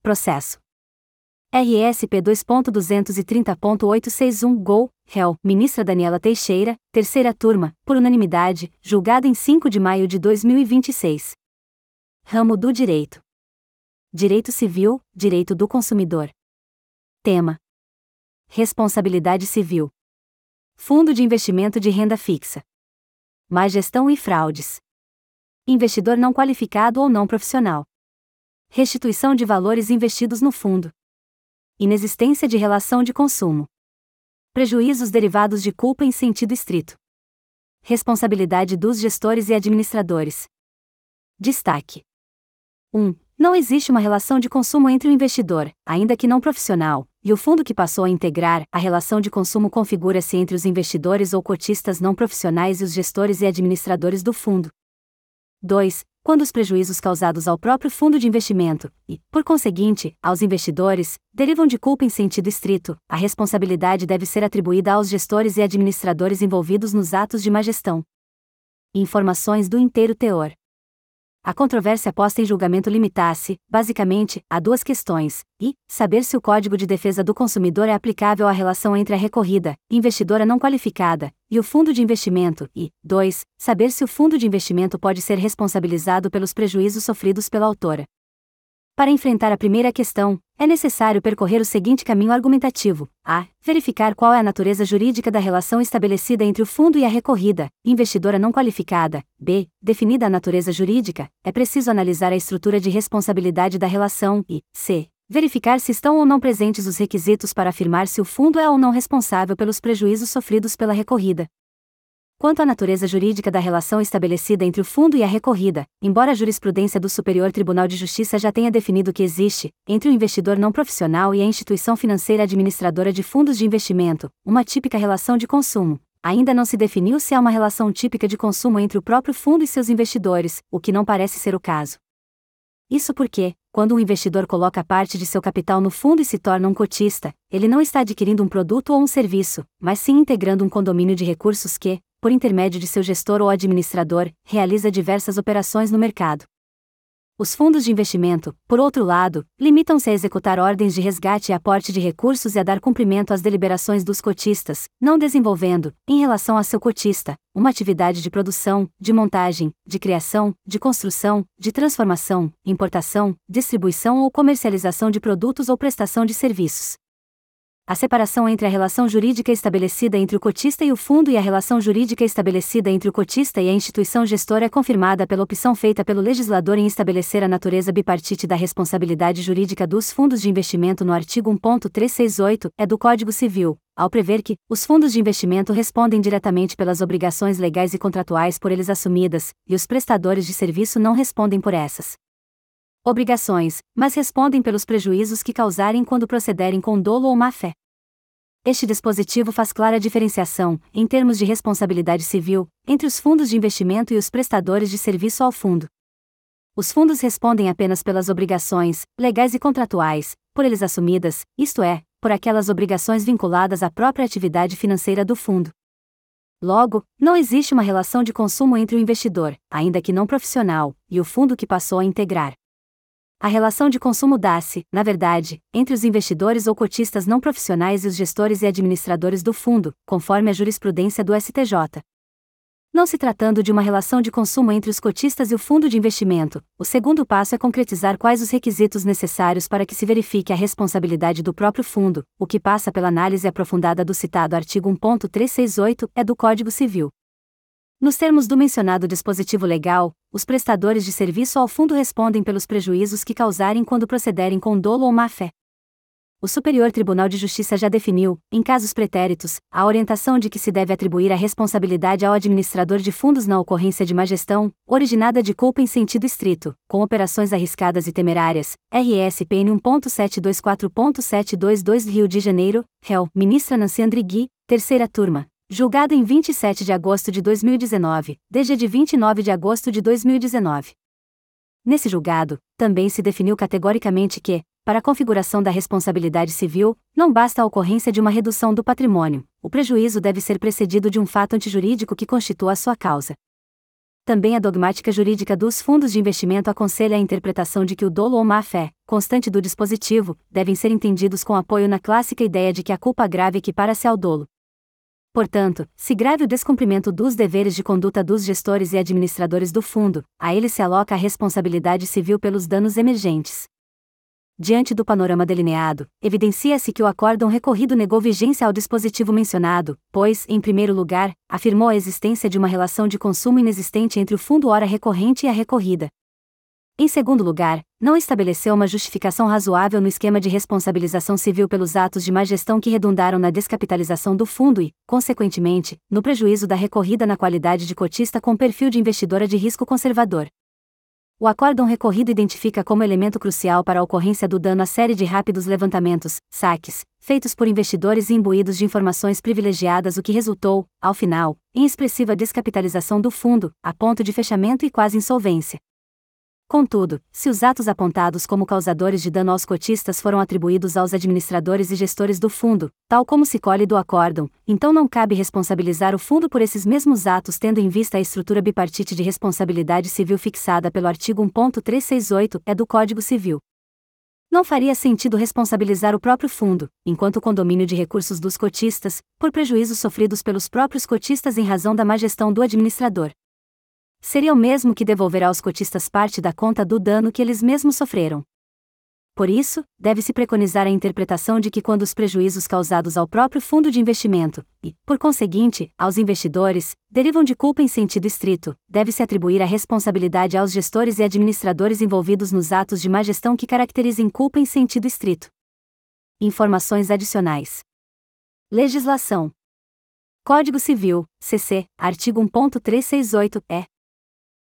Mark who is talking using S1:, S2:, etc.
S1: processo. RSP 2.230.861 Gol, réu, ministra Daniela Teixeira, terceira turma, por unanimidade, julgado em 5 de maio de 2026. Ramo do Direito. Direito Civil, Direito do Consumidor. Tema: Responsabilidade Civil. Fundo de Investimento de Renda Fixa. Má gestão e fraudes. Investidor não qualificado ou não profissional. Restituição de valores investidos no fundo. Inexistência de relação de consumo. Prejuízos derivados de culpa em sentido estrito. Responsabilidade dos gestores e administradores. Destaque: 1. Não existe uma relação de consumo entre o investidor, ainda que não profissional, e o fundo que passou a integrar. A relação de consumo configura-se entre os investidores ou cotistas não profissionais e os gestores e administradores do fundo. 2. Quando os prejuízos causados ao próprio fundo de investimento, e, por conseguinte, aos investidores, derivam de culpa em sentido estrito, a responsabilidade deve ser atribuída aos gestores e administradores envolvidos nos atos de má gestão. Informações do inteiro teor. A controvérsia posta em julgamento limita-se, basicamente, a duas questões: saber se o Código de Defesa do Consumidor é aplicável à relação entre a recorrida, investidora não qualificada, e o fundo de investimento, e 2. Saber se o fundo de investimento pode ser responsabilizado pelos prejuízos sofridos pela autora. Para enfrentar a primeira questão, é necessário percorrer o seguinte caminho argumentativo: a. Verificar qual é a natureza jurídica da relação estabelecida entre o fundo e a recorrida, investidora não qualificada. b. Definida a natureza jurídica, é preciso analisar a estrutura de responsabilidade da relação e c. Verificar se estão ou não presentes os requisitos para afirmar se o fundo é ou não responsável pelos prejuízos sofridos pela recorrida. Quanto à natureza jurídica da relação estabelecida entre o fundo e a recorrida, embora a jurisprudência do Superior Tribunal de Justiça já tenha definido que existe, entre o investidor não profissional e a instituição financeira administradora de fundos de investimento, uma típica relação de consumo, ainda não se definiu se há uma relação típica de consumo entre o próprio fundo e seus investidores, o que não parece ser o caso. Isso porque, quando um investidor coloca parte de seu capital no fundo e se torna um cotista, ele não está adquirindo um produto ou um serviço, mas sim integrando um condomínio de recursos que, por intermédio de seu gestor ou administrador, realiza diversas operações no mercado. Os fundos de investimento, por outro lado, limitam-se a executar ordens de resgate e aporte de recursos e a dar cumprimento às deliberações dos cotistas, não desenvolvendo, em relação a seu cotista, uma atividade de produção, de montagem, de criação, de construção, de transformação, importação, distribuição ou comercialização de produtos ou prestação de serviços. A separação entre a relação jurídica estabelecida entre o cotista e o fundo e a relação jurídica estabelecida entre o cotista e a instituição gestora é confirmada pela opção feita pelo legislador em estabelecer a natureza bipartite da responsabilidade jurídica dos fundos de investimento no artigo 1.368 do Código Civil, ao prever que os fundos de investimento respondem diretamente pelas obrigações legais e contratuais por eles assumidas, e os prestadores de serviço não respondem por essas obrigações, mas respondem pelos prejuízos que causarem quando procederem com dolo ou má-fé. Este dispositivo faz clara diferenciação, em termos de responsabilidade civil, entre os fundos de investimento e os prestadores de serviço ao fundo. Os fundos respondem apenas pelas obrigações, legais e contratuais, por eles assumidas, isto é, por aquelas obrigações vinculadas à própria atividade financeira do fundo. Logo, não existe uma relação de consumo entre o investidor, ainda que não profissional, e o fundo que passou a integrar. A relação de consumo dá-se, na verdade, entre os investidores ou cotistas não profissionais e os gestores e administradores do fundo, conforme a jurisprudência do STJ. Não se tratando de uma relação de consumo entre os cotistas e o fundo de investimento, o segundo passo é concretizar quais os requisitos necessários para que se verifique a responsabilidade do próprio fundo, o que passa pela análise aprofundada do citado artigo 1.368 do Código Civil. Nos termos do mencionado dispositivo legal, os prestadores de serviço ao fundo respondem pelos prejuízos que causarem quando procederem com dolo ou má-fé. O Superior Tribunal de Justiça já definiu, em casos pretéritos, a orientação de que se deve atribuir a responsabilidade ao administrador de fundos na ocorrência de má gestão, originada de culpa em sentido estrito, com operações arriscadas e temerárias, RSPN 1.724.722 Rio de Janeiro, réu, ministra Nancy Andrighi, terceira turma. Julgado em 27 de agosto de 2019, desde de 29 de agosto de 2019. Nesse julgado, também se definiu categoricamente que, para a configuração da responsabilidade civil, não basta a ocorrência de uma redução do patrimônio, o prejuízo deve ser precedido de um fato antijurídico que constitua a sua causa. Também a dogmática jurídica dos fundos de investimento aconselha a interpretação de que o dolo ou má-fé, constante do dispositivo, devem ser entendidos com apoio na clássica ideia de que a culpa grave equipara-se ao dolo. Portanto, se grave o descumprimento dos deveres de conduta dos gestores e administradores do fundo, a eles se aloca a responsabilidade civil pelos danos emergentes. Diante do panorama delineado, evidencia-se que o acórdão recorrido negou vigência ao dispositivo mencionado, pois, em primeiro lugar, afirmou a existência de uma relação de consumo inexistente entre o fundo ora recorrente e a recorrida. Em segundo lugar, não estabeleceu uma justificação razoável no esquema de responsabilização civil pelos atos de má gestão que redundaram na descapitalização do fundo e, consequentemente, no prejuízo da recorrida na qualidade de cotista com perfil de investidora de risco conservador. O acórdão recorrido identifica como elemento crucial para a ocorrência do dano a série de rápidos levantamentos, saques, feitos por investidores e imbuídos de informações privilegiadas, o que resultou, ao final, em expressiva descapitalização do fundo, a ponto de fechamento e quase insolvência. Contudo, se os atos apontados como causadores de dano aos cotistas foram atribuídos aos administradores e gestores do fundo, tal como se colhe do acórdão, então não cabe responsabilizar o fundo por esses mesmos atos, tendo em vista a estrutura bipartite de responsabilidade civil fixada pelo artigo 1.368-E do Código Civil. Não faria sentido responsabilizar o próprio fundo, enquanto condomínio de recursos dos cotistas, por prejuízos sofridos pelos próprios cotistas em razão da má gestão do administrador. Seria o mesmo que devolver aos cotistas parte da conta do dano que eles mesmos sofreram. Por isso, deve-se preconizar a interpretação de que quando os prejuízos causados ao próprio fundo de investimento, e, por conseguinte, aos investidores, derivam de culpa em sentido estrito, deve-se atribuir a responsabilidade aos gestores e administradores envolvidos nos atos de má gestão que caracterizem culpa em sentido estrito. Informações adicionais. Legislação. Código Civil, CC, artigo 1.368-E.